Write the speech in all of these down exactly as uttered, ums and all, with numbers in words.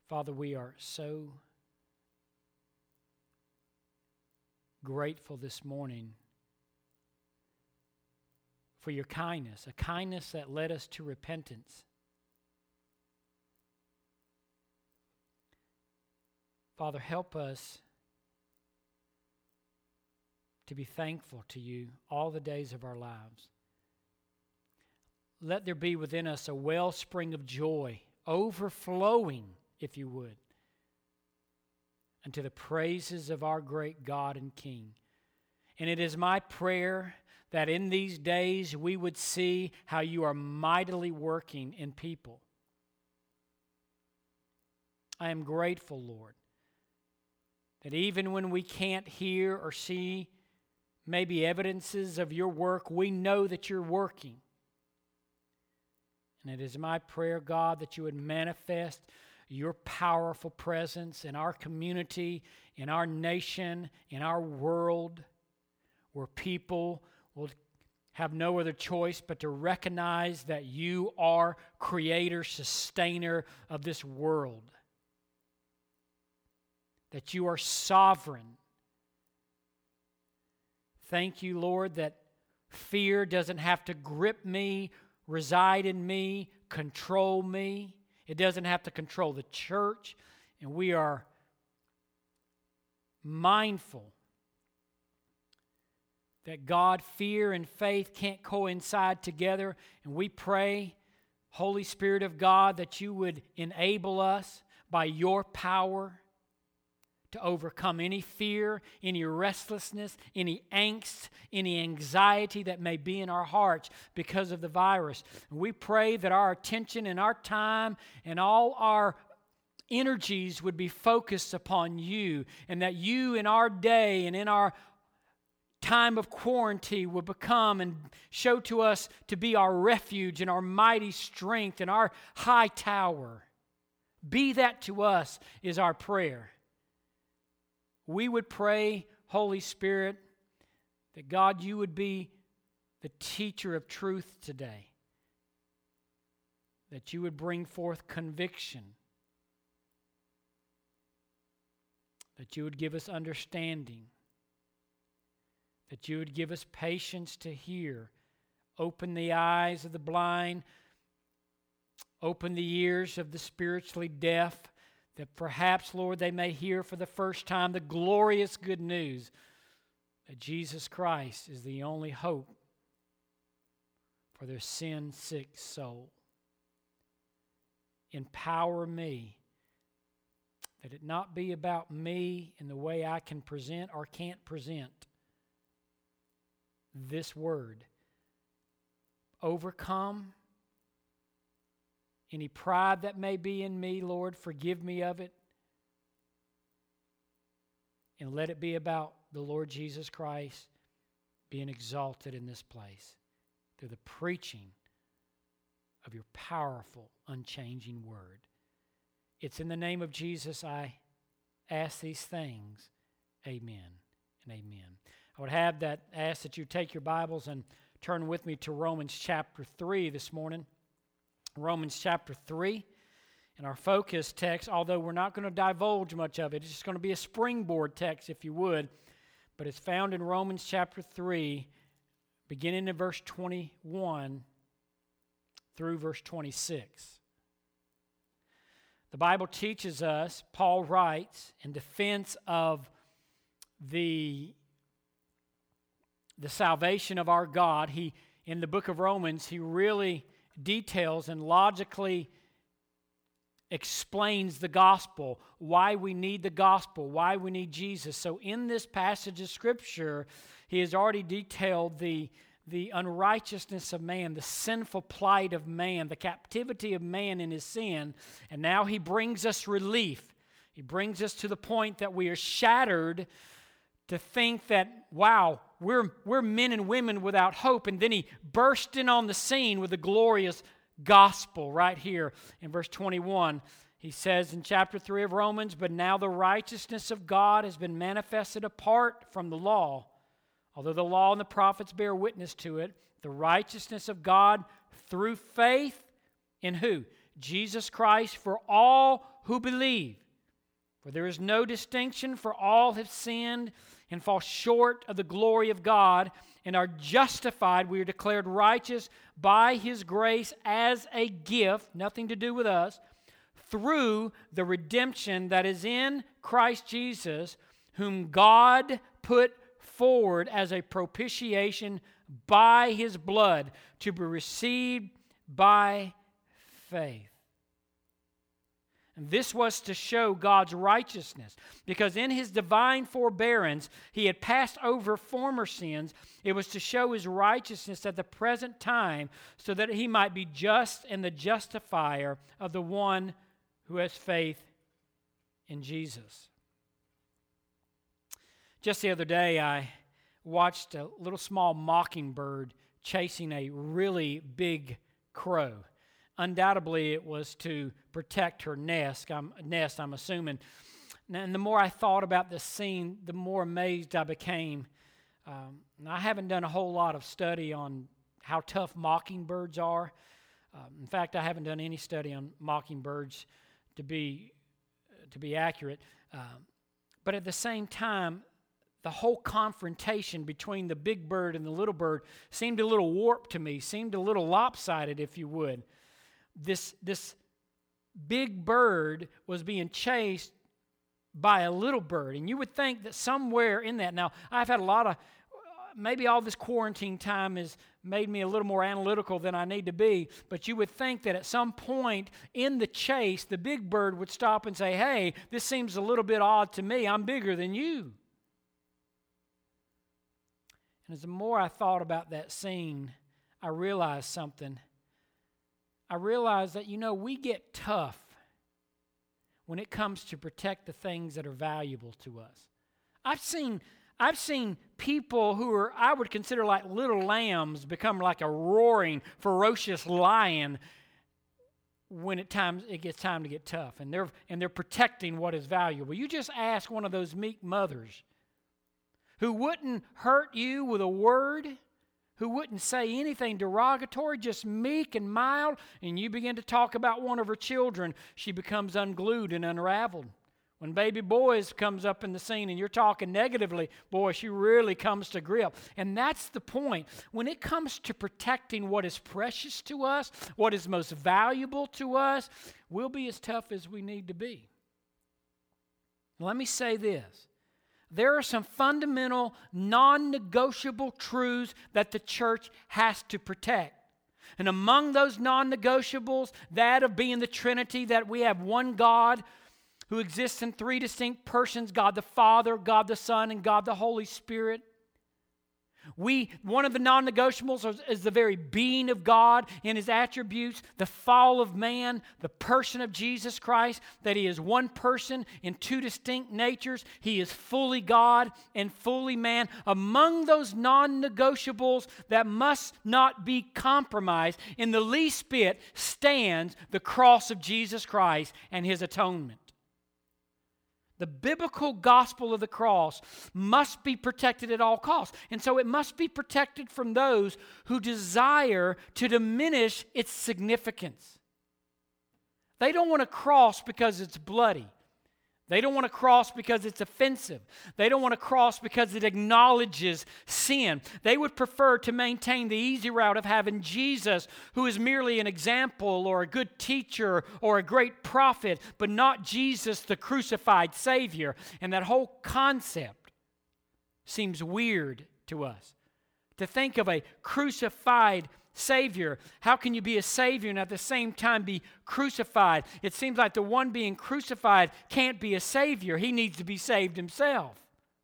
Father, we are so grateful this morning for your kindness, a kindness that led us to repentance. Father, help us to be thankful to you all the days of our lives. Let there be within us a wellspring of joy, overflowing, if you would, unto the praises of our great God and King. And it is my prayer that in these days we would see how you are mightily working in people. I am grateful, Lord, that even when we can't hear or see maybe evidences of your work, we know that you're working. And it is my prayer, God, that you would manifest your powerful presence in our community, in our nation, in our world, where people will have no other choice but to recognize that you are creator, sustainer of this world, that you are sovereign. Thank you, Lord, that fear doesn't have to grip me, reside in me, control me. It doesn't have to control the church. And we are mindful that God, fear and faith can't coincide together. And we pray, Holy Spirit of God, that you would enable us by your power to overcome any fear, any restlessness, any angst, any anxiety that may be in our hearts because of the virus. And we pray that our attention and our time and all our energies would be focused upon you, and that you in our day and in our time of quarantine would become and show to us to be our refuge and our mighty strength and our high tower. Be that to us is our prayer. We would pray, Holy Spirit, that God, you would be the teacher of truth today, that you would bring forth conviction, that you would give us understanding, that you would give us patience to hear, open the eyes of the blind, open the ears of the spiritually deaf, that perhaps, Lord, they may hear for the first time the glorious good news that Jesus Christ is the only hope for their sin-sick soul. Empower me that it not be about me and the way I can present or can't present this word. Overcome any pride that may be in me, Lord, forgive me of it. And let it be about the Lord Jesus Christ being exalted in this place through the preaching of your powerful, unchanging word. It's in the name of Jesus I ask these things. Amen and amen. I would have that ask that you take your Bibles and turn with me to Romans chapter three this morning. Romans chapter three. And our focus text, although we're not going to divulge much of it, it's just going to be a springboard text, if you would. But it's found in Romans chapter three, beginning in verse twenty-one through verse twenty-six. The Bible teaches us, Paul writes, in defense of the, the salvation of our God. He, in the book of Romans, he really details and logically explains the gospel, why we need the gospel, why we need Jesus. So in this passage of Scripture, he has already detailed the, the unrighteousness of man, the sinful plight of man, the captivity of man in his sin, and now he brings us relief. He brings us to the point that we are shattered to think that, wow, we're, we're men and women without hope. And then he burst in on the scene with the glorious gospel right here in verse twenty-one. He says in chapter three of Romans, "But now the righteousness of God has been manifested apart from the law. Although the law and the prophets bear witness to it, the righteousness of God through faith in who? Jesus Christ, for all who believe. For there is no distinction, for all have sinned and fall short of the glory of God, and are justified. We are declared righteous by His grace as a gift, nothing to do with us, through the redemption that is in Christ Jesus, whom God put forward as a propitiation by His blood, to be received by faith. And this was to show God's righteousness, because in His divine forbearance He had passed over former sins. It was to show His righteousness at the present time, so that He might be just and the justifier of the one who has faith in Jesus. Just the other day, I watched a little small mockingbird chasing a really big crow. Undoubtedly, it was to protect her nest, I'm, nest, I'm assuming. And the more I thought about this scene, the more amazed I became. Um, I haven't done a whole lot of study on how tough mockingbirds are. Um, in fact, I haven't done any study on mockingbirds to be, to be accurate. Um, but at the same time, the whole confrontation between the big bird and the little bird seemed a little warped to me, seemed a little lopsided, if you would. This, this big bird was being chased by a little bird. And you would think that somewhere in that, now I've had a lot of, maybe all this quarantine time has made me a little more analytical than I need to be, but you would think that at some point in the chase, the big bird would stop and say, hey, this seems a little bit odd to me. I'm bigger than you. And as the more I thought about that scene, I realized something. I realized that, you know, we get tough when it comes to protect the things that are valuable to us. I've seen, I've seen people who are, I would consider like little lambs, become like a roaring, ferocious lion when it times it gets time to get tough, and they're and they're protecting what is valuable. You just ask one of those meek mothers who wouldn't hurt you with a word, who wouldn't say anything derogatory, just meek and mild, and you begin to talk about one of her children, she becomes unglued and unraveled. When baby boys comes up in the scene and you're talking negatively, boy, she really comes to grip. And that's the point. When it comes to protecting what is precious to us, what is most valuable to us, we'll be as tough as we need to be. Let me say this. There are some fundamental, non-negotiable truths that the church has to protect. And among those non-negotiables, that of being the Trinity, that we have one God who exists in three distinct persons, God the Father, God the Son, and God the Holy Spirit. We, one of the non-negotiables is, is the very being of God in His attributes, the fall of man, the person of Jesus Christ, that He is one person in two distinct natures. He is fully God and fully man. Among those non-negotiables that must not be compromised in the least bit stands the cross of Jesus Christ and His atonement. The biblical gospel of the cross must be protected at all costs. And so it must be protected from those who desire to diminish its significance. They don't want to cross because it's bloody. They don't want to cross because it's offensive. They don't want to cross because it acknowledges sin. They would prefer to maintain the easy route of having Jesus, who is merely an example or a good teacher or a great prophet, but not Jesus, the crucified Savior. And that whole concept seems weird to us. To think of a crucified Savior. How can you be a Savior and at the same time be crucified? It seems like the one being crucified can't be a Savior. He needs to be saved himself.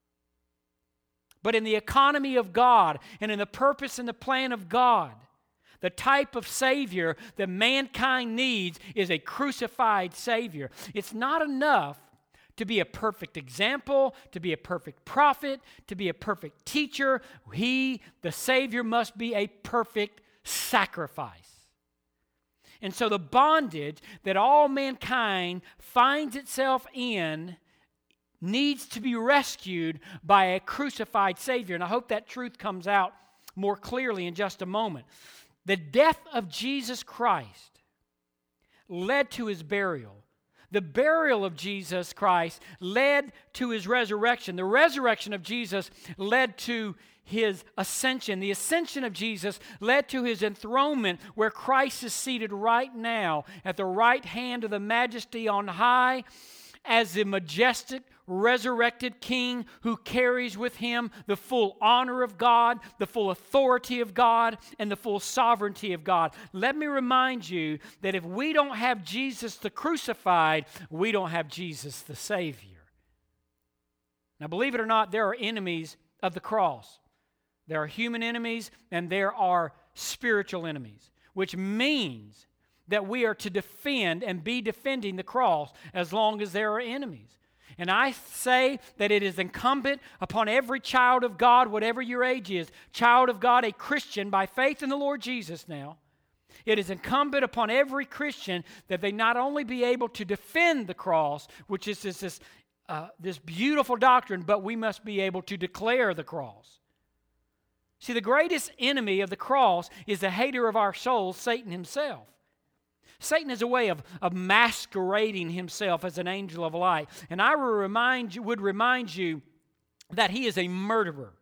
But in the economy of God and in the purpose and the plan of God, the type of Savior that mankind needs is a crucified Savior. It's not enough to be a perfect example, to be a perfect prophet, to be a perfect teacher. He, the Savior, must be a perfect sacrifice. And so the bondage that all mankind finds itself in needs to be rescued by a crucified Savior. And I hope that truth comes out more clearly in just a moment. The death of Jesus Christ led to His burial. The burial of Jesus Christ led to his resurrection. The resurrection of Jesus led to his ascension. The ascension of Jesus led to his enthronement, where Christ is seated right now at the right hand of the Majesty on high as the majestic resurrected King who carries with him the full honor of God, the full authority of God, and the full sovereignty of God. Let me remind you that if we don't have Jesus the crucified, we don't have Jesus the Savior. Now, believe it or not, there are enemies of the cross. There are human enemies and there are spiritual enemies, which means that we are to defend and be defending the cross as long as there are enemies. And I say that it is incumbent upon every child of God, whatever your age is, child of God, a Christian by faith in the Lord Jesus now, it is incumbent upon every Christian that they not only be able to defend the cross, which is this, this, uh, this beautiful doctrine, but we must be able to declare the cross. See, the greatest enemy of the cross is the hater of our souls, Satan himself. Satan is a way of, of masquerading himself as an angel of light. And I will remind you, would remind you that he is a murderer.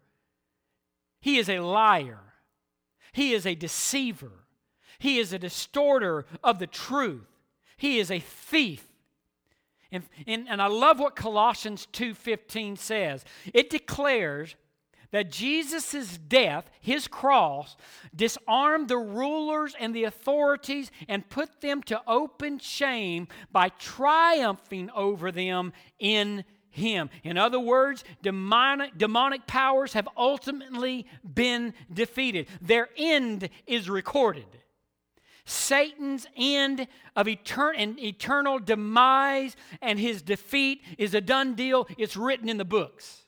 He is a liar. He is a deceiver. He is a distorter of the truth. He is a thief. And, and, and I love what Colossians two fifteen says. It declares that Jesus' death, his cross, disarmed the rulers and the authorities and put them to open shame by triumphing over them in him. In other words, demonic, demonic powers have ultimately been defeated. Their end is recorded. Satan's end of etern- and eternal demise and his defeat is a done deal. It's written in the books.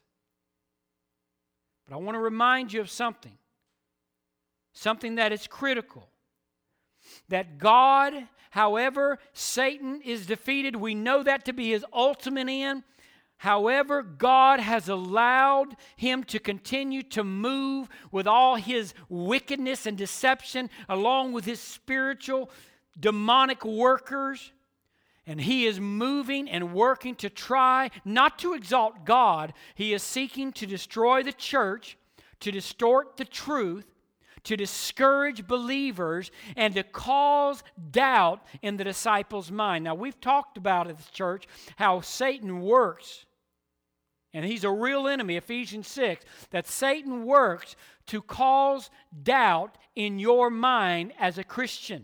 But I want to remind you of something, something that is critical. That God, however Satan is defeated, we know that to be his ultimate end. However, God has allowed him to continue to move with all his wickedness and deception, along with his spiritual demonic workers. And he is moving and working to try not to exalt God. He is seeking to destroy the church, to distort the truth, to discourage believers, and to cause doubt in the disciples' mind. Now, we've talked about at the church how Satan works. And he's a real enemy, Ephesians six, that Satan works to cause doubt in your mind as a Christian.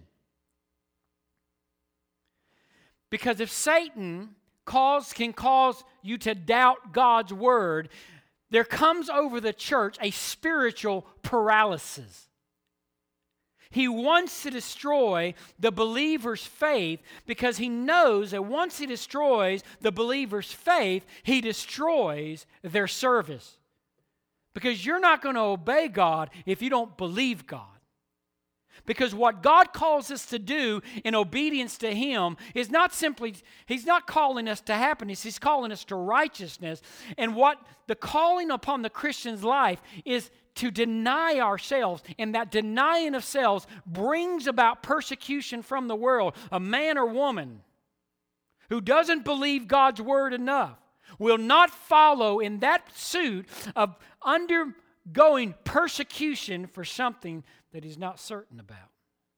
Because if Satan cause, can cause you to doubt God's word, there comes over the church a spiritual paralysis. He wants to destroy the believer's faith because he knows that once he destroys the believer's faith, he destroys their service. Because you're not going to obey God if you don't believe God. Because what God calls us to do in obedience to him is not simply, he's not calling us to happiness, he's calling us to righteousness. And what the calling upon the Christian's life is to deny ourselves. And that denying of selves brings about persecution from the world. A man or woman who doesn't believe God's word enough will not follow in that suit of undergoing persecution for something that he's not certain about.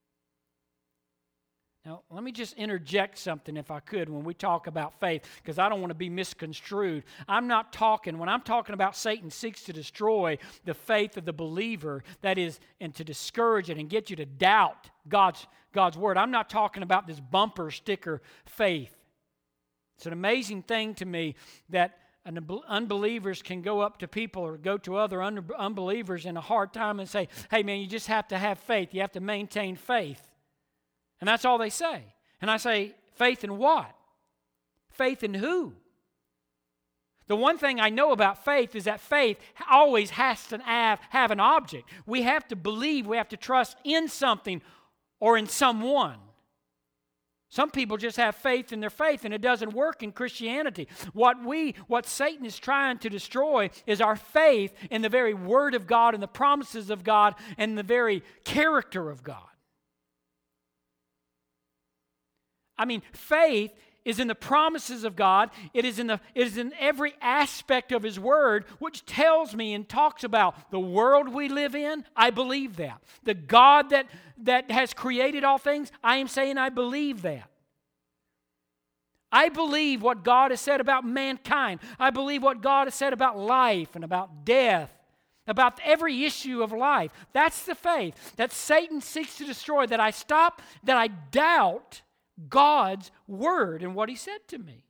Now, let me just interject something, if I could, when we talk about faith, because I don't want to be misconstrued. I'm not talking, when I'm talking about Satan seeks to destroy the faith of the believer, that is, and to discourage it and get you to doubt God's, God's word, I'm not talking about this bumper sticker faith. It's an amazing thing to me that unbelievers can go up to people or go to other unbelievers in a hard time and say, hey man, you just have to have faith. You have to maintain faith. And that's all they say. And I say, faith in what? Faith in who? The one thing I know about faith is that faith always has to have, have an object. We have to believe, we have to trust in something or in someone. Some people just have faith in their faith, and it doesn't work in Christianity. What we, what Satan is trying to destroy is our faith in the very Word of God and the promises of God and the very character of God. I mean, faith is in the promises of God. It is in the it is in every aspect of His Word, which tells me and talks about the world we live in. I believe that. The God that, that has created all things, I am saying I believe that. I believe what God has said about mankind. I believe what God has said about life and about death, about every issue of life. That's the faith that Satan seeks to destroy, that I stop, that I doubt God's Word and what He said to me.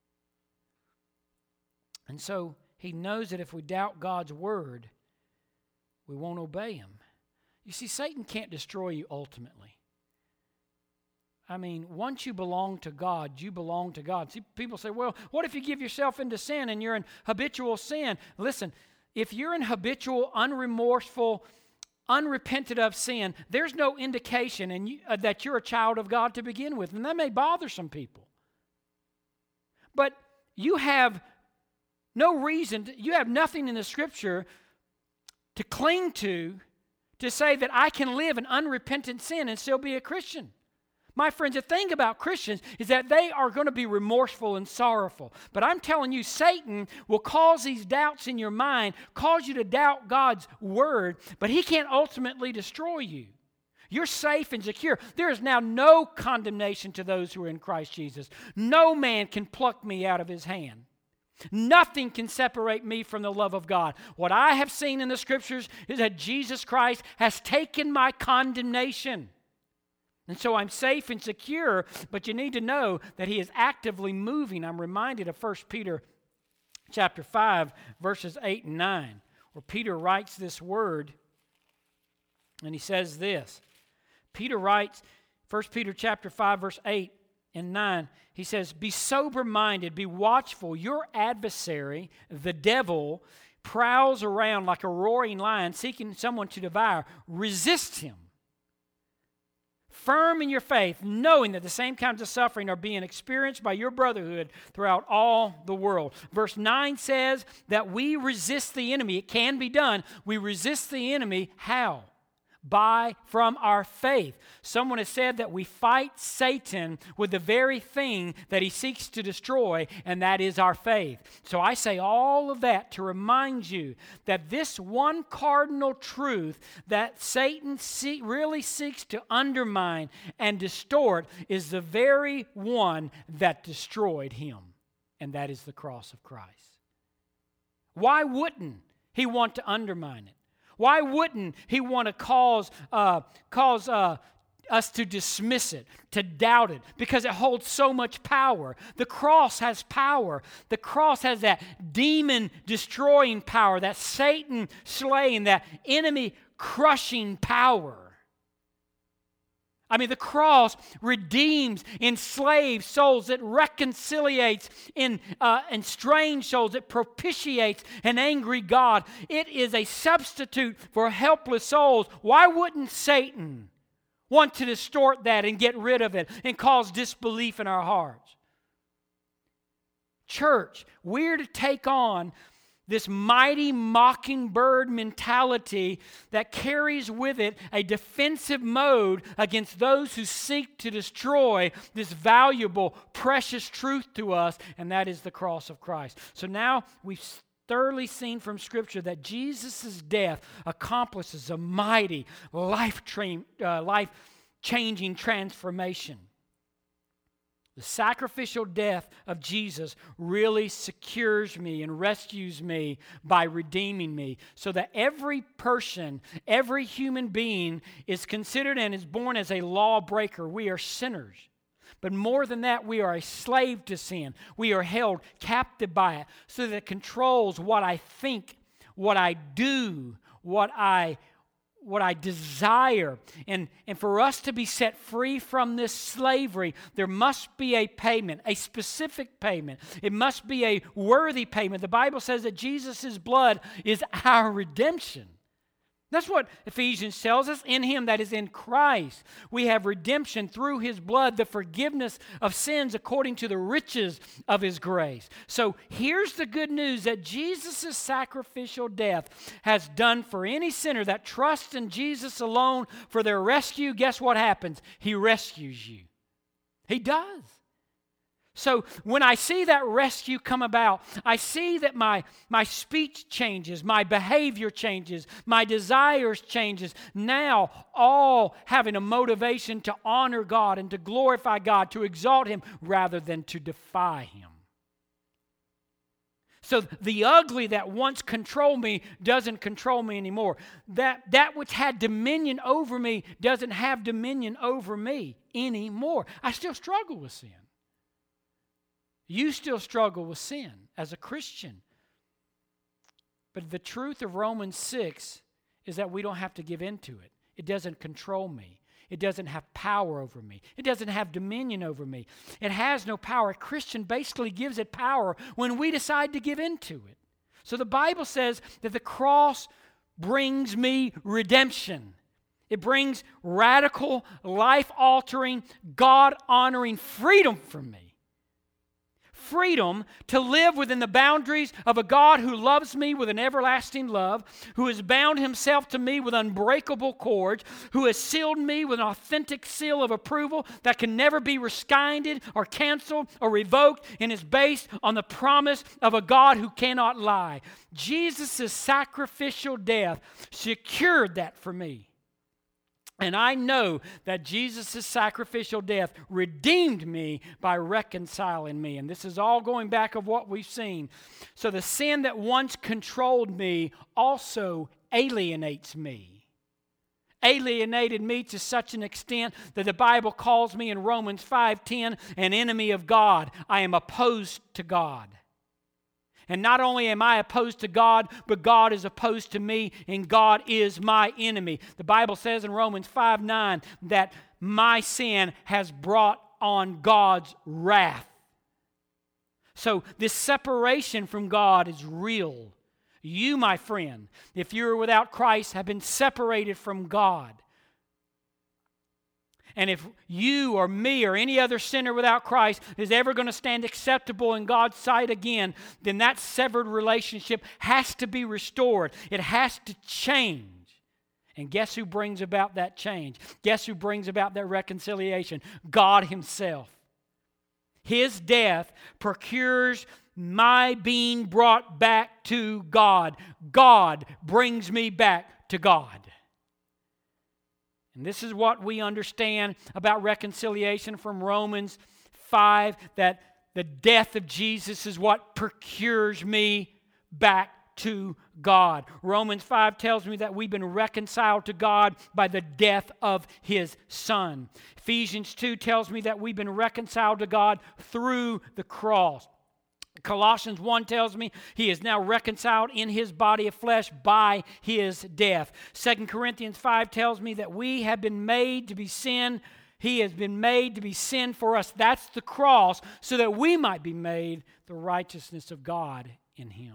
And so he knows that if we doubt God's Word, we won't obey Him. You see, Satan can't destroy you ultimately. I mean, once you belong to God, you belong to God. See, people say, well, what if you give yourself into sin and you're in habitual sin? Listen, if you're in habitual, unremorseful, unrepented of sin, there's no indication in you, uh, that you're a child of God to begin with. And that may bother some people. But you have no reason, to, you have nothing in the Scripture to cling to to say that I can live in unrepentant sin and still be a Christian. My friends, the thing about Christians is that they are going to be remorseful and sorrowful. But I'm telling you, Satan will cause these doubts in your mind, cause you to doubt God's Word, but he can't ultimately destroy you. You're safe and secure. There is now no condemnation to those who are in Christ Jesus. No man can pluck me out of His hand. Nothing can separate me from the love of God. What I have seen in the Scriptures is that Jesus Christ has taken my condemnation. And so I'm safe and secure, but you need to know that He is actively moving. I'm reminded of First Peter chapter five, verses eight and nine, where Peter writes this word, and he says this. Peter writes, First Peter chapter five, verse eight and nine, he says, "Be sober-minded, be watchful. Your adversary, the devil, prowls around like a roaring lion, seeking someone to devour. Resist him. Firm in your faith, knowing that the same kinds of suffering are being experienced by your brotherhood throughout all the world." Verse nine says that we resist the enemy. It can be done. We resist the enemy. How? By, from our faith. Someone has said that we fight Satan with the very thing that he seeks to destroy, and that is our faith. So I say all of that to remind you that this one cardinal truth that Satan see, really seeks to undermine and distort is the very one that destroyed him, and that is the cross of Christ. Why wouldn't he want to undermine it? Why wouldn't he want to cause, uh, cause uh, us to dismiss it, to doubt it? Because it holds so much power. The cross has power. The cross has that demon-destroying power, that Satan-slaying, that enemy-crushing power. I mean, the cross redeems enslaved souls. It reconciliates in uh, estranged souls. It propitiates an angry God. It is a substitute for helpless souls. Why wouldn't Satan want to distort that and get rid of it and cause disbelief in our hearts? Church, we're to take on this mighty mockingbird mentality that carries with it a defensive mode against those who seek to destroy this valuable, precious truth to us, and that is the cross of Christ. So now we've thoroughly seen from Scripture that Jesus' death accomplishes a mighty, life-changing uh, life-changing transformation. The sacrificial death of Jesus really secures me and rescues me by redeeming me, so that every person, every human being is considered and is born as a lawbreaker. We are sinners. But more than that, we are a slave to sin. We are held captive by it, so that it controls what I think, what I do, what I what I desire. And, and for us to be set free from this slavery, there must be a payment, a specific payment. It must be a worthy payment. The Bible says that Jesus' blood is our redemption. That's what Ephesians tells us. In Him, that is in Christ, we have redemption through His blood, the forgiveness of sins according to the riches of His grace. So here's the good news that Jesus' sacrificial death has done for any sinner that trusts in Jesus alone for their rescue. Guess what happens? He rescues you. He does. So when I see that rescue come about, I see that my, my speech changes, my behavior changes, my desires changes. Now all having a motivation to honor God and to glorify God, to exalt Him rather than to defy Him. So the ugly that once controlled me doesn't control me anymore. That, that which had dominion over me doesn't have dominion over me anymore. I still struggle with sin. You still struggle with sin as a Christian. But the truth of Romans six is that we don't have to give in to it. It doesn't control me. It doesn't have power over me. It doesn't have dominion over me. It has no power. A Christian basically gives it power when we decide to give in to it. So the Bible says that the cross brings me redemption. It brings radical, life-altering, God-honoring freedom for me. Freedom to live within the boundaries of a God who loves me with an everlasting love, who has bound Himself to me with unbreakable cords, who has sealed me with an authentic seal of approval that can never be rescinded or canceled or revoked, and is based on the promise of a God who cannot lie. Jesus' sacrificial death secured that for me. And I know that Jesus' sacrificial death redeemed me by reconciling me. And this is all going back of what we've seen. So the sin that once controlled me also alienates me. Alienated me to such an extent that the Bible calls me in Romans five ten an enemy of God. I am opposed to God. And not only am I opposed to God, but God is opposed to me, and God is my enemy. The Bible says in Romans five nine that my sin has brought on God's wrath. So this separation from God is real. You, my friend, if you are without Christ, have been separated from God. And if you or me or any other sinner without Christ is ever going to stand acceptable in God's sight again, then that severed relationship has to be restored. It has to change. And guess who brings about that change? Guess who brings about that reconciliation? God Himself. His death procures my being brought back to God. God brings me back to God. And this is what we understand about reconciliation from Romans five, that the death of Jesus is what procures me back to God. Romans five tells me that we've been reconciled to God by the death of His Son. Ephesians two tells me that we've been reconciled to God through the cross. Colossians one tells me He is now reconciled in His body of flesh by His death. Second Corinthians five tells me that we have been made to be sin. He has been made to be sin for us. That's the cross, so that we might be made the righteousness of God in Him.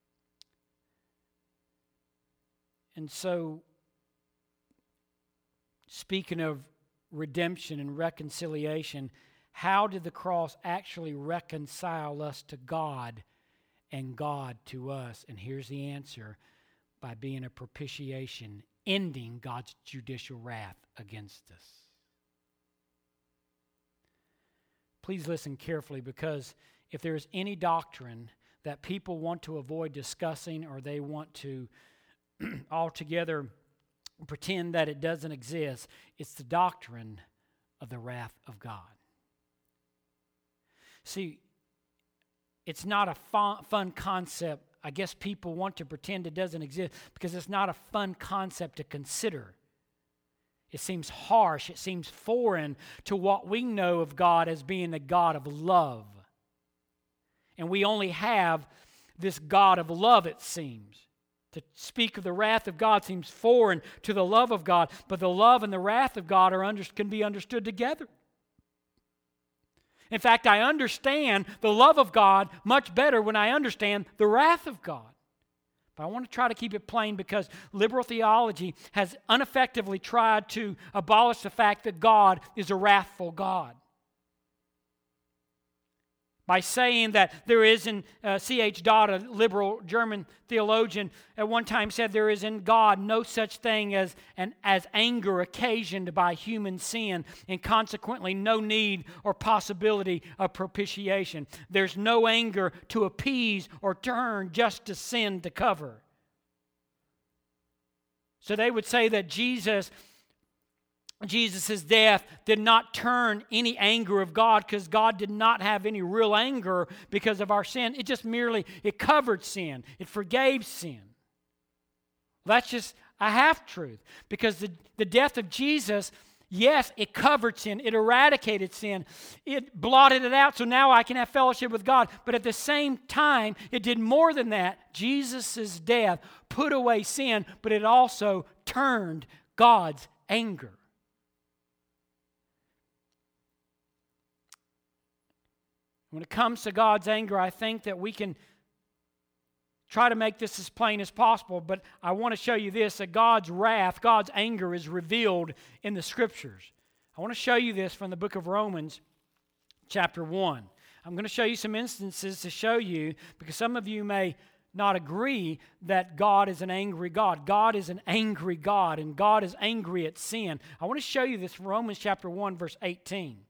And so, speaking of redemption and reconciliation, how did the cross actually reconcile us to God and God to us? And here's the answer: by being a propitiation, ending God's judicial wrath against us. Please listen carefully, because if there's any doctrine that people want to avoid discussing, or they want to altogether pretend that it doesn't exist, it's the doctrine of the wrath of God. See, it's not a fun, fun concept. I guess people want to pretend it doesn't exist because it's not a fun concept to consider. It seems harsh. It seems foreign to what we know of God as being the God of love. And we only have this God of love, it seems. To speak of the wrath of God seems foreign to the love of God, but the love and the wrath of God are under, can be understood together. In fact, I understand the love of God much better when I understand the wrath of God. But I want to try to keep it plain, because liberal theology has ineffectively tried to abolish the fact that God is a wrathful God. by saying that there is in, uh, C H Dodd, a liberal German theologian, at one time said there is in God no such thing as, an, as anger occasioned by human sin, and consequently no need or possibility of propitiation. There's no anger to appease or turn just to sin to cover. So they would say that Jesus Jesus' death did not turn any anger of God, because God did not have any real anger because of our sin. It just merely, it covered sin. It forgave sin. That's just a half-truth, because the, the death of Jesus, yes, it covered sin. It eradicated sin. It blotted it out, so now I can have fellowship with God. But at the same time, it did more than that. Jesus' death put away sin, but it also turned God's anger. When it comes to God's anger, I think that we can try to make this as plain as possible, but I want to show you this, that God's wrath, God's anger is revealed in the Scriptures. I want to show you this from the book of Romans, chapter one. I'm going to show you some instances to show you, because some of you may not agree that God is an angry God. God is an angry God, and God is angry at sin. I want to show you this from Romans chapter one, verse eighteen.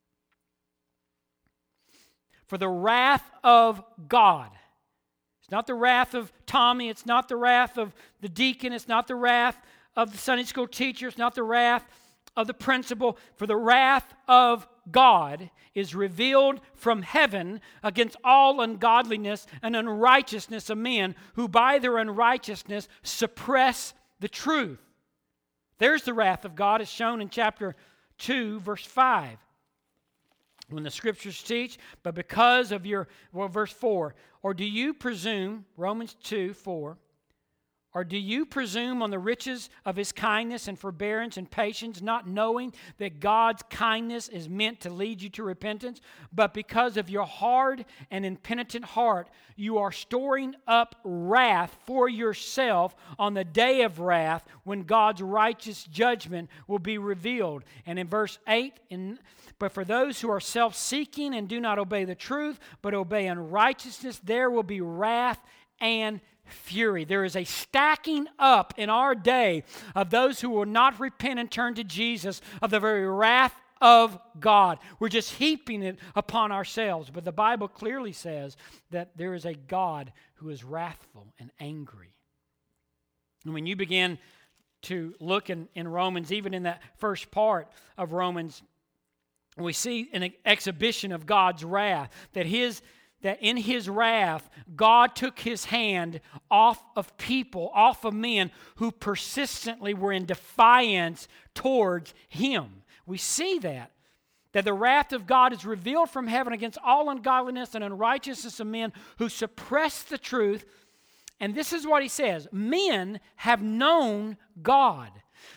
For the wrath of God. It's not the wrath of Tommy. It's not the wrath of the deacon. It's not the wrath of the Sunday school teacher. It's not the wrath of the principal. For the wrath of God is revealed from heaven against all ungodliness and unrighteousness of men, who by their unrighteousness suppress the truth. There's the wrath of God, as shown in chapter two, verse five. When the Scriptures teach, but because of your, well, verse four, or do you presume, Romans two, four, or do you presume on the riches of His kindness and forbearance and patience, not knowing that God's kindness is meant to lead you to repentance, but because of your hard and impenitent heart, you are storing up wrath for yourself on the day of wrath, when God's righteous judgment will be revealed. And in verse eight, in But for those who are self-seeking and do not obey the truth, but obey unrighteousness, there will be wrath and fury. There is a stacking up in our day of those who will not repent and turn to Jesus, of the very wrath of God. We're just heaping it upon ourselves. But the Bible clearly says that there is a God who is wrathful and angry. And when you begin to look in, in Romans, even in that first part of Romans, we see an exhibition of God's wrath, that his that in His wrath, God took His hand off of people, off of men who persistently were in defiance towards Him. We see that, that the wrath of God is revealed from heaven against all ungodliness and unrighteousness of men who suppress the truth. And this is what he says: men have known God,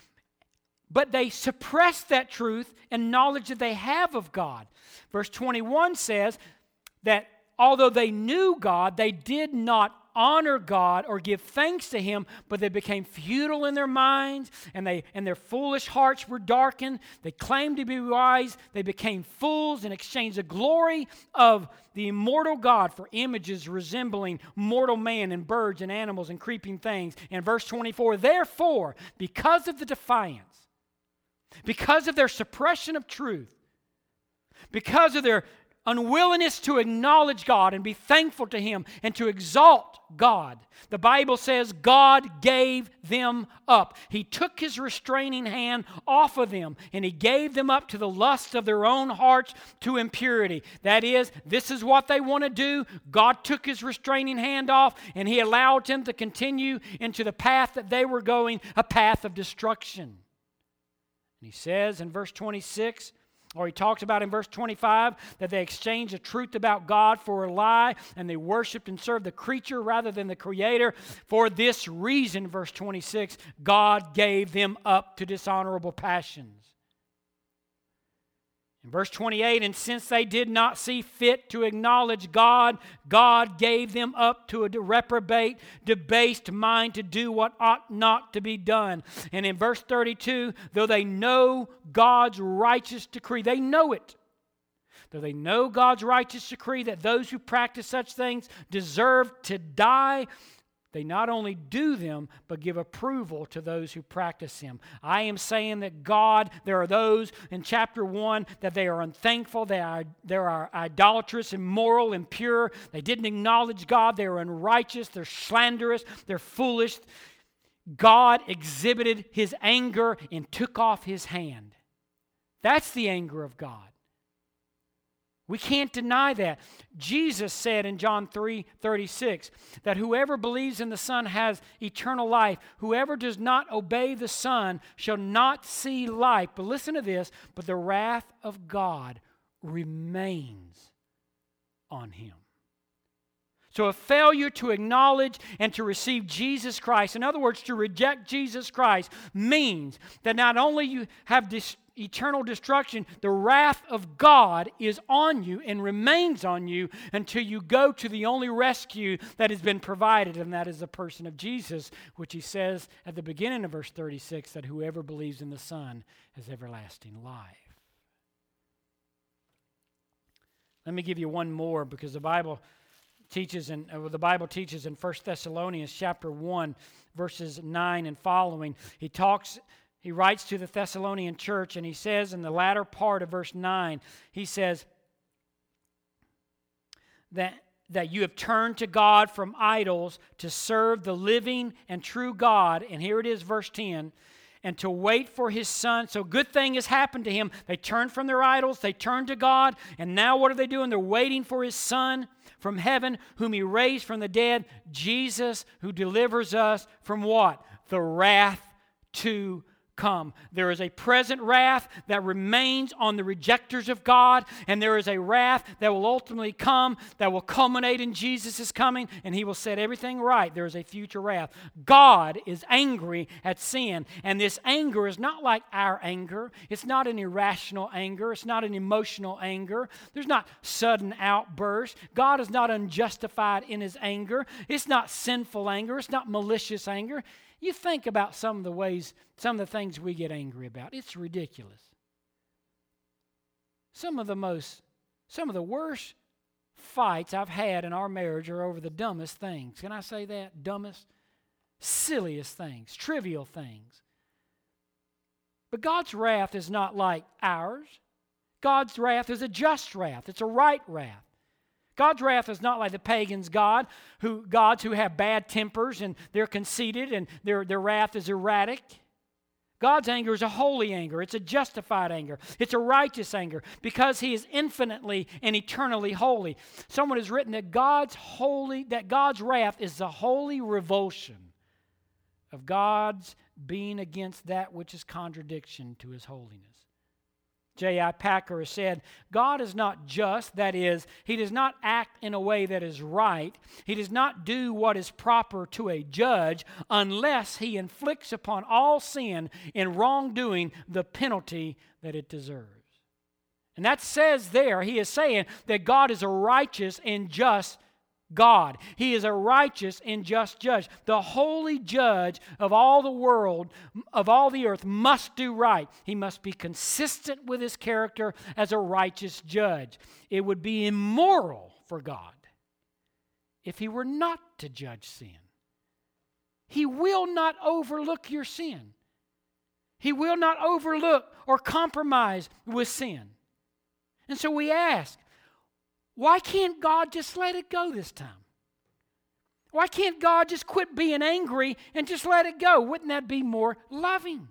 but they suppress that truth and knowledge that they have of God. Verse twenty-one says that although they knew God, they did not honor God or give thanks to Him, but they became futile in their minds, and they and their foolish hearts were darkened. They claimed to be wise. They became fools and exchanged the glory of the immortal God for images resembling mortal man and birds and animals and creeping things. And verse twenty-four, therefore, because of the defiance, because of their suppression of truth, because of their unwillingness to acknowledge God and be thankful to Him and to exalt God, the Bible says God gave them up. He took His restraining hand off of them, and He gave them up to the lust of their own hearts, to impurity. That is, this is what they want to do. God took His restraining hand off, and He allowed them to continue into the path that they were going, a path of destruction. And He says in verse twenty-six, or he talks about in verse twenty-five, that they exchanged the truth about God for a lie, and they worshiped and served the creature rather than the Creator. For this reason, verse twenty-six, God gave them up to dishonorable passions. In verse twenty-eight, and since they did not see fit to acknowledge God, God gave them up to a reprobate, debased mind to do what ought not to be done. And in verse thirty-two, though they know God's righteous decree, they know it. though they know God's righteous decree that those who practice such things deserve to die, they not only do them, but give approval to those who practice them. I am saying that God, there are those in chapter one that they are unthankful, they are, they are idolatrous, immoral, impure. They didn't acknowledge God, they are unrighteous, they're slanderous, they're foolish. God exhibited His anger and took off His hand. That's the anger of God. We can't deny that. Jesus said in John three thirty-six that whoever believes in the Son has eternal life. Whoever does not obey the Son shall not see life. But listen to this, but the wrath of God remains on him. So a failure to acknowledge and to receive Jesus Christ, in other words, to reject Jesus Christ, means that not only you have this eternal destruction, the wrath of God is on you and remains on you until you go to the only rescue that has been provided, and that is the person of Jesus, which He says at the beginning of verse thirty-six that whoever believes in the Son has everlasting life. Let me give you one more, because the Bible teaches in uh, the Bible teaches in First Thessalonians chapter one verses nine and following. He talks He writes to the Thessalonian church, and he says in the latter part of verse nine, he says that, that you have turned to God from idols to serve the living and true God. And here it is, verse ten, and to wait for His Son. So good thing has happened to him. They turned from their idols, they turned to God, and now what are they doing? They're waiting for His Son from heaven, whom He raised from the dead, Jesus, who delivers us from what? The wrath to come. There is a present wrath that remains on the rejectors of God, and there is a wrath that will ultimately come, that will culminate in Jesus' coming, and He will set everything right. There is a future wrath. God is angry at sin, and this anger is not like our anger. It's not an irrational anger. It's not an emotional anger. There's not sudden outbursts. God is not unjustified in His anger. It's not sinful anger. It's not malicious anger. You think about some of the ways, some of the things we get angry about. It's ridiculous. Some of the most, some of the worst fights I've had in our marriage are over the dumbest things. Can I say that? Dumbest, silliest things, trivial things. But God's wrath is not like ours. God's wrath is a just wrath. It's a right wrath. God's wrath is not like the pagans' God, who gods who have bad tempers and they're conceited and their, their wrath is erratic. God's anger is a holy anger. It's a justified anger. It's a righteous anger because He is infinitely and eternally holy. Someone has written that God's holy, that God's wrath is the holy revulsion of God's being against that which is contradiction to His holiness. J I Packer has said, God is not just, that is, He does not act in a way that is right. He does not do what is proper to a judge unless He inflicts upon all sin in wrongdoing the penalty that it deserves. And that says there, he is saying that God is a righteous and just God. He is a righteous and just judge. The holy judge of all the world, of all the earth, must do right. He must be consistent with His character as a righteous judge. It would be immoral for God if He were not to judge sin. He will not overlook your sin. He will not overlook or compromise with sin. And so we ask, why can't God just let it go this time? Why can't God just quit being angry and just let it go? Wouldn't that be more loving?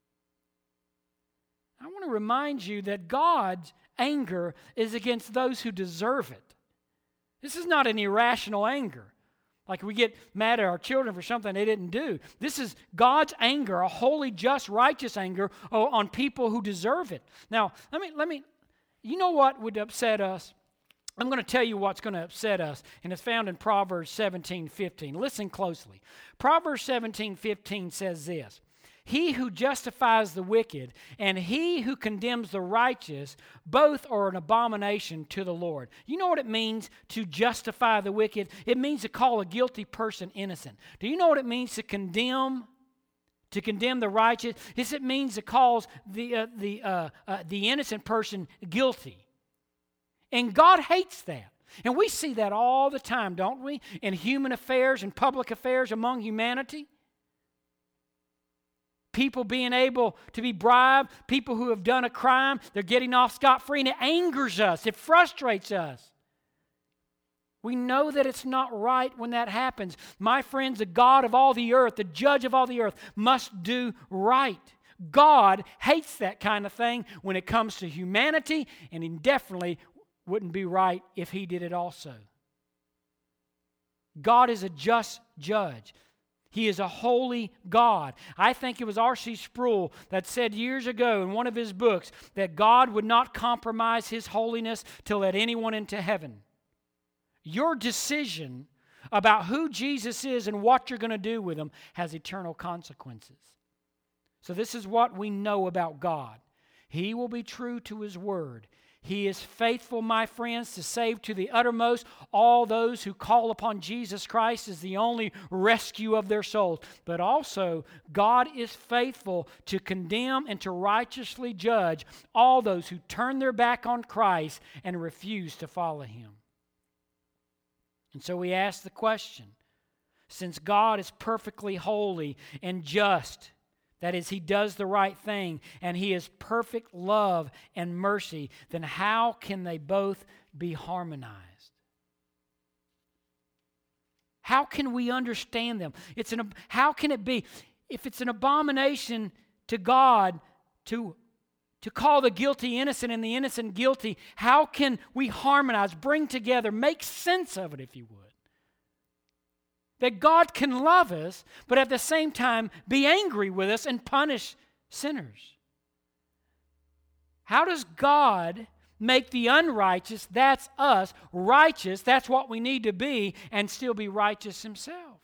I want to remind you that God's anger is against those who deserve it. This is not an irrational anger. Like we get mad at our children for something they didn't do. This is God's anger, a holy, just, righteous anger on people who deserve it. Now, let me, let me, you know what would upset us? I'm going to tell you what's going to upset us, and it's found in Proverbs seventeen fifteen. Listen closely. Proverbs seventeen fifteen says this, He who justifies the wicked and he who condemns the righteous, both are an abomination to the Lord. You know what it means to justify the wicked? It means to call a guilty person innocent. Do you know what it means to condemn? To condemn the righteous? Yes, it means to cause the, uh, the, uh, uh, the innocent person guilty. And God hates that. And we see that all the time, don't we? In human affairs and public affairs among humanity. People being able to be bribed, people who have done a crime, they're getting off scot-free, and it angers us. It frustrates us. We know that it's not right when that happens. My friends, the God of all the earth, the judge of all the earth, must do right. God hates that kind of thing when it comes to humanity, and He definitely wouldn't be right if He did it also. God is a just judge. He is a holy God. I think it was R C Sproul that said years ago in one of his books that God would not compromise His holiness to let anyone into heaven. Your decision about who Jesus is and what you're going to do with Him has eternal consequences. So this is what we know about God. He will be true to His word. He is faithful, my friends, to save to the uttermost all those who call upon Jesus Christ as the only rescue of their souls. But also, God is faithful to condemn and to righteously judge all those who turn their back on Christ and refuse to follow Him. And so we ask the question, since God is perfectly holy and just, that is, He does the right thing, and He is perfect love and mercy, then how can they both be harmonized? How can we understand them? It's an, how can it be? If it's an abomination to God to, to call the guilty innocent and the innocent guilty, how can we harmonize, bring together, make sense of it, if you would? That God can love us, but at the same time be angry with us and punish sinners. How does God make the unrighteous, that's us, righteous, that's what we need to be, and still be righteous Himself?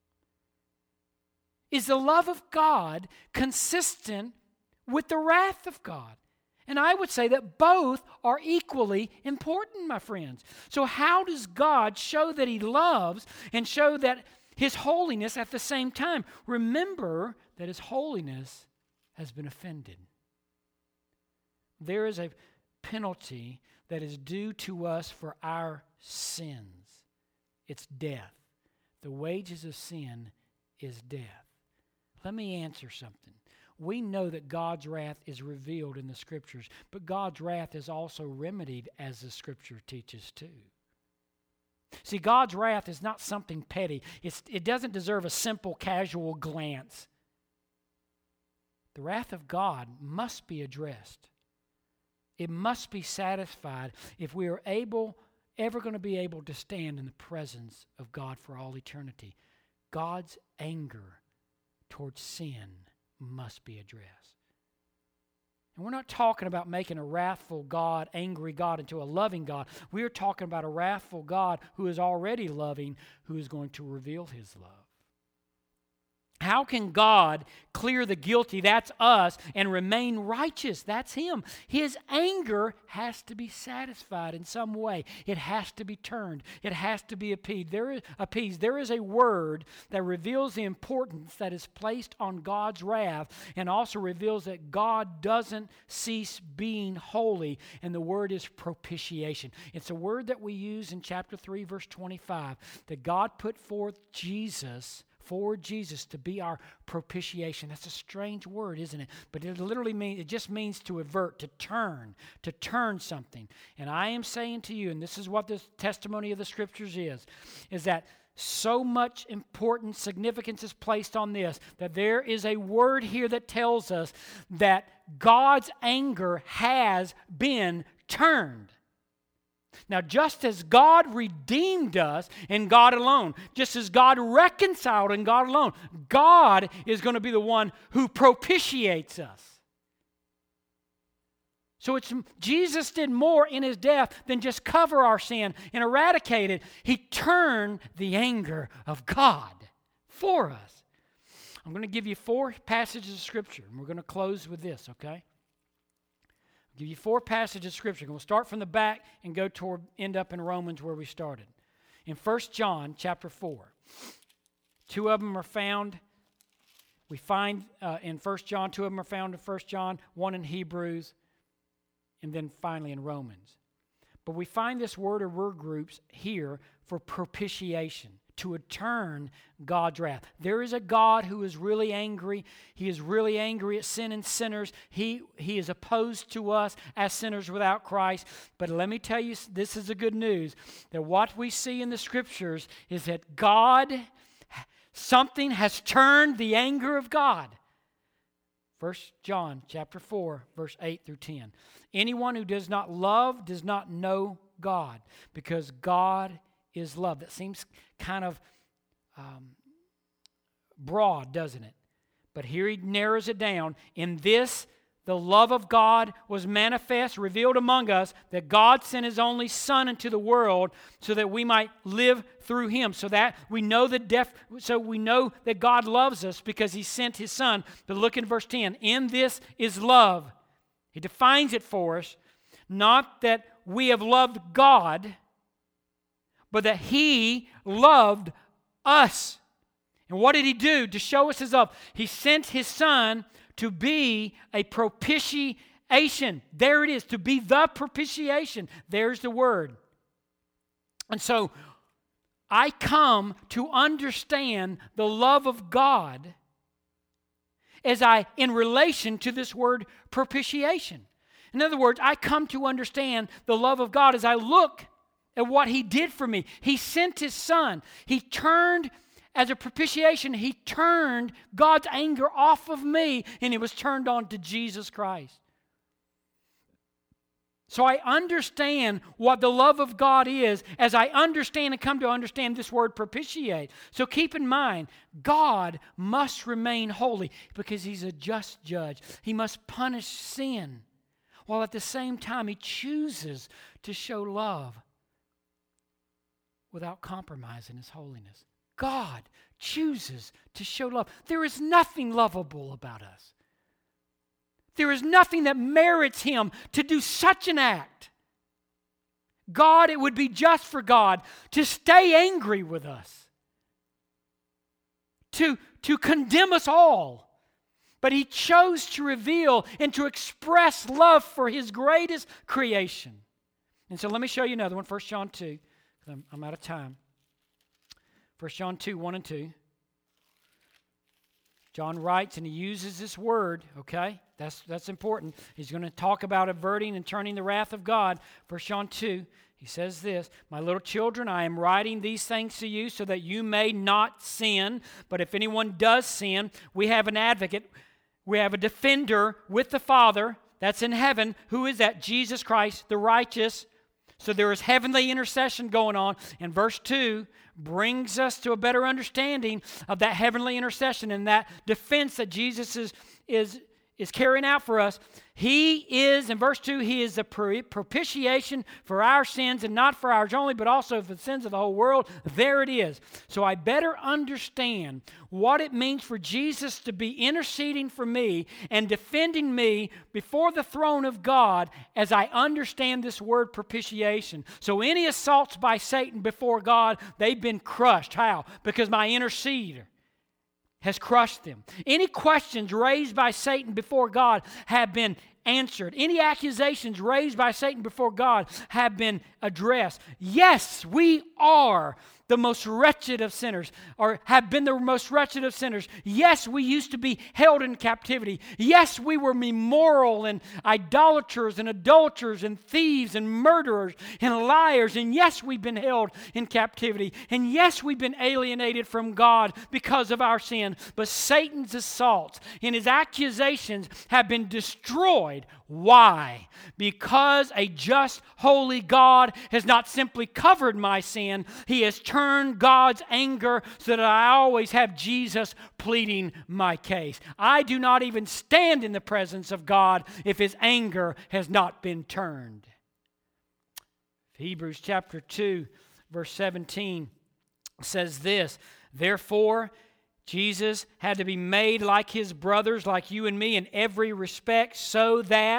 Is the love of God consistent with the wrath of God? And I would say that both are equally important, my friends. So how does God show that He loves and show that His holiness at the same time? Remember that His holiness has been offended. There is a penalty that is due to us for our sins. It's death. The wages of sin is death. Let me answer something. We know that God's wrath is revealed in the Scriptures, but God's wrath is also remedied, as the Scripture teaches too. See, God's wrath is not something petty. It's, it doesn't deserve a simple, casual glance. The wrath of God must be addressed. It must be satisfied if we are able, ever going to be able to stand in the presence of God for all eternity. God's anger towards sin must be addressed. And we're not talking about making a wrathful God, angry God, into a loving God. We are talking about a wrathful God who is already loving, who is going to reveal His love. How can God clear the guilty, that's us, and remain righteous, that's Him? His anger has to be satisfied in some way. It has to be turned. It has to be appeased. There is, appeased. There is a word that reveals the importance that is placed on God's wrath and also reveals that God doesn't cease being holy, and the word is propitiation. It's a word that we use in chapter three, verse twenty-five, that God put forth Jesus for Jesus to be our propitiation. That's a strange word, isn't it? But it literally means, it just means to avert, to turn, to turn something. And I am saying to you, and this is what the testimony of the Scriptures is, is that so much important significance is placed on this, that there is a word here that tells us that God's anger has been turned. Now, just as God redeemed us in God alone, just as God reconciled in God alone, God is going to be the one who propitiates us. So it's Jesus did more in His death than just cover our sin and eradicate it. He turned the anger of God for us. I'm going to give you four passages of Scripture, and we're going to close with this, okay? I'll give you four passages of Scripture. We'll start from the back and go toward, end up in Romans where we started. In First John chapter four, two of them are found, we find uh, in First John, two of them are found in First John, one in Hebrews, and then finally in Romans. But we find this word or word groups here for propitiation, to turn God's wrath. There is a God who is really angry. He is really angry at sin and sinners. He, he is opposed to us as sinners without Christ. But let me tell you, this is the good news, that what we see in the Scriptures is that God, something has turned the anger of God. First John chapter four, verse eight through ten. Anyone who does not love does not know God, because God is love. That seems kind of um, broad, doesn't it? But here he narrows it down. In this, the love of God was manifest, revealed among us, that God sent His only Son into the world so that we might live through Him. So that we know the def- so we know that God loves us because He sent His Son. But look in verse ten. In this is love. He defines it for us. Not that we have loved God, but that He loved us. And what did He do to show us His love? He sent His Son to be a propitiation. There it is, to be the propitiation. There's the word. And so I come to understand the love of God as I, in relation to this word propitiation. In other words, I come to understand the love of God as I look at what He did for me. He sent His Son. He turned, as a propitiation, He turned God's anger off of me, and it was turned on to Jesus Christ. So I understand what the love of God is as I understand and come to understand this word propitiate. So keep in mind, God must remain holy because He's a just judge. He must punish sin, while at the same time He chooses to show love without compromising His holiness. God chooses to show love. There is nothing lovable about us. There is nothing that merits Him to do such an act. God, it would be just for God to stay angry with us, to, to condemn us all. But He chose to reveal and to express love for His greatest creation. And so let me show you another one, First John two. I'm, I'm out of time. First John two, one and two. John writes, and he uses this word, okay? That's, that's important. He's going to talk about averting and turning the wrath of God. First John two, he says this, "My little children, I am writing these things to you so that you may not sin. But if anyone does sin, we have an advocate. We have a defender with the Father that's in heaven. Who is that? Jesus Christ, the righteous." So there is heavenly intercession going on. And verse two brings us to a better understanding of that heavenly intercession and that defense that Jesus is, is, is carrying out for us. He is, in verse two, He is the propitiation for our sins, and not for ours only, but also for the sins of the whole world. There it is. So I better understand what it means for Jesus to be interceding for me and defending me before the throne of God as I understand this word propitiation. So any assaults by Satan before God, they've been crushed. How? Because my interceder has crushed them. Any questions raised by Satan before God have been answered. Any accusations raised by Satan before God have been addressed. Yes, we are the most wretched of sinners, or have been the most wretched of sinners. Yes, we used to be held in captivity. Yes, we were immoral and idolaters and adulterers and thieves and murderers and liars. And yes, we've been held in captivity. And yes, we've been alienated from God because of our sin. But Satan's assaults and his accusations have been destroyed. Why? Because a just, holy God has not simply covered my sin, He has turned God's anger so that I always have Jesus pleading my case. I do not even stand in the presence of God if His anger has not been turned. Hebrews chapter two, verse seventeen says this, "Therefore, Jesus had to be made like His brothers, like you and me in every respect, so that,"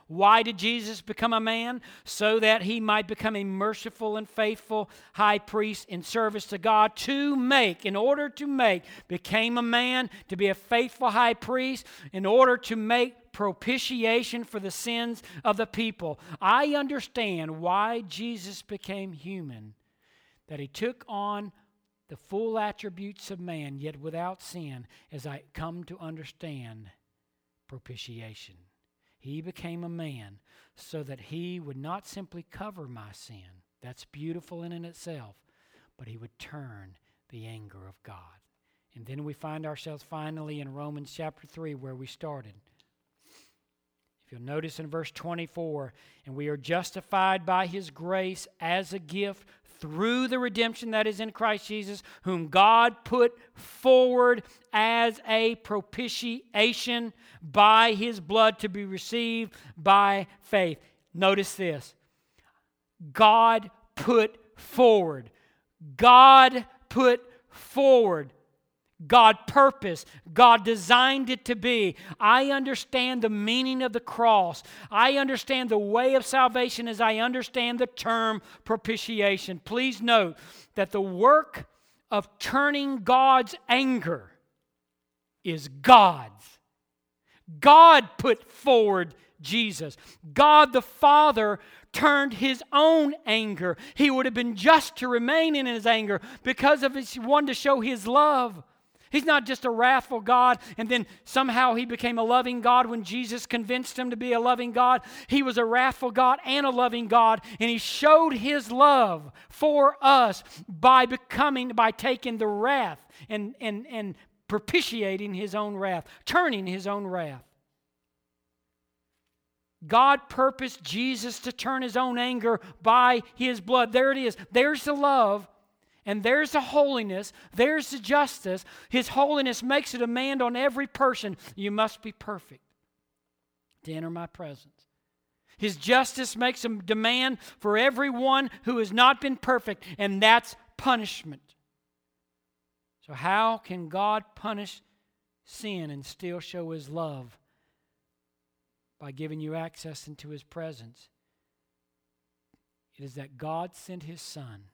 Why did Jesus become a man? So that he might become a merciful and faithful high priest in service to God, to make, in order to make, became a man to be a faithful high priest, in order to make propitiation for the sins of the people. I understand why Jesus became human, that he took on the full attributes of man, yet without sin, as I come to understand propitiation. He became a man so that he would not simply cover my sin. That's beautiful in and itself. But he would turn the anger of God. And then we find ourselves finally in Romans chapter three where we started. If you'll notice in verse twenty-four, and we are justified by his grace as a gift through the redemption that is in Christ Jesus, whom God put forward as a propitiation by his blood to be received by faith. Notice this. God put forward. God put forward. God purposed. God designed it to be. I understand the meaning of the cross. I understand the way of salvation as I understand the term propitiation. Please note that the work of turning God's anger is God's. God put forward Jesus. God the Father turned his own anger. He would have been just to remain in his anger because of his one to show his love. He's not just a wrathful God, and then somehow he became a loving God when Jesus convinced him to be a loving God. He was a wrathful God and a loving God, and he showed his love for us by becoming, by taking the wrath and, and, and propitiating his own wrath, turning his own wrath. God purposed Jesus to turn his own anger by his blood. There it is. There's the love. And there's the holiness, there's the justice. His holiness makes a demand on every person. You must be perfect to enter my presence. His justice makes a demand for everyone who has not been perfect, and that's punishment. So how can God punish sin and still show his love? By giving you access into his presence. It is that God sent his Son.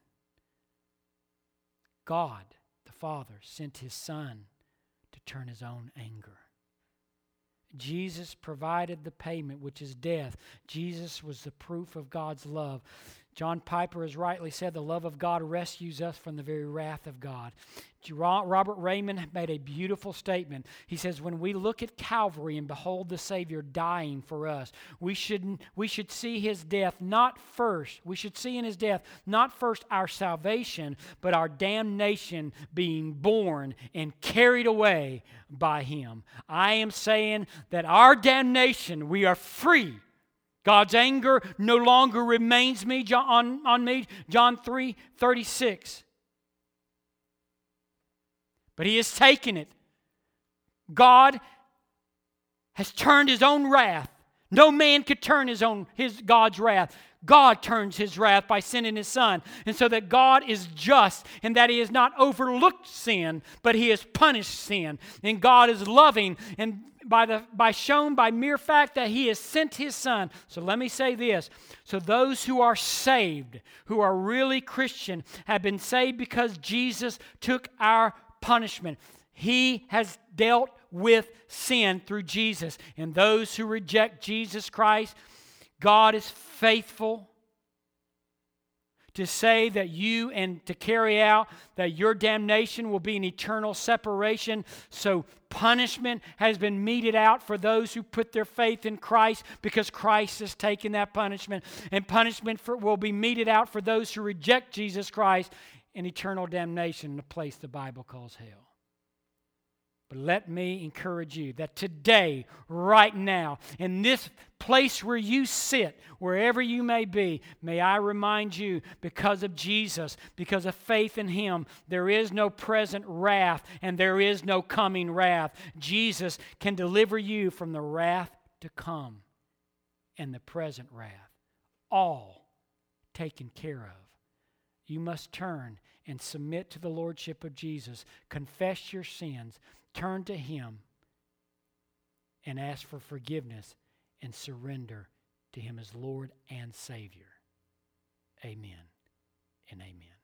God, the Father, sent his Son to turn his own anger. Jesus provided the payment, which is death. Jesus was the proof of God's love. John Piper has rightly said the love of God rescues us from the very wrath of God. Robert Raymond made a beautiful statement. He says, when we look at Calvary and behold the Savior dying for us, we should, we should see his death not first. We should see in his death not first our salvation, but our damnation being borne and carried away by him. I am saying that our damnation, we are free. God's anger no longer remains me on, on me. John three thirty-six. But he has taken it. God has turned his own wrath. No man could turn his own his God's wrath. God turns his wrath by sending his Son. And so that God is just and that he has not overlooked sin, but he has punished sin. And God is loving and by the by shown by mere fact that he has sent his Son. So let me say this. So those who are saved, who are really Christian, have been saved because Jesus took our punishment. He has dealt with sin through Jesus. And those who reject Jesus Christ, God is faithful to say that you and to carry out that your damnation will be an eternal separation. So punishment has been meted out for those who put their faith in Christ because Christ has taken that punishment. And punishment for, will be meted out for those who reject Jesus Christ in eternal damnation in a place the Bible calls hell. But let me encourage you that today, right now, in this place where you sit, wherever you may be, may I remind you, because of Jesus, because of faith in him, there is no present wrath and there is no coming wrath. Jesus can deliver you from the wrath to come and the present wrath, all taken care of. You must turn and submit to the lordship of Jesus. Confess your sins. Turn to him and ask for forgiveness and surrender to Him as Lord and Savior. Amen and amen.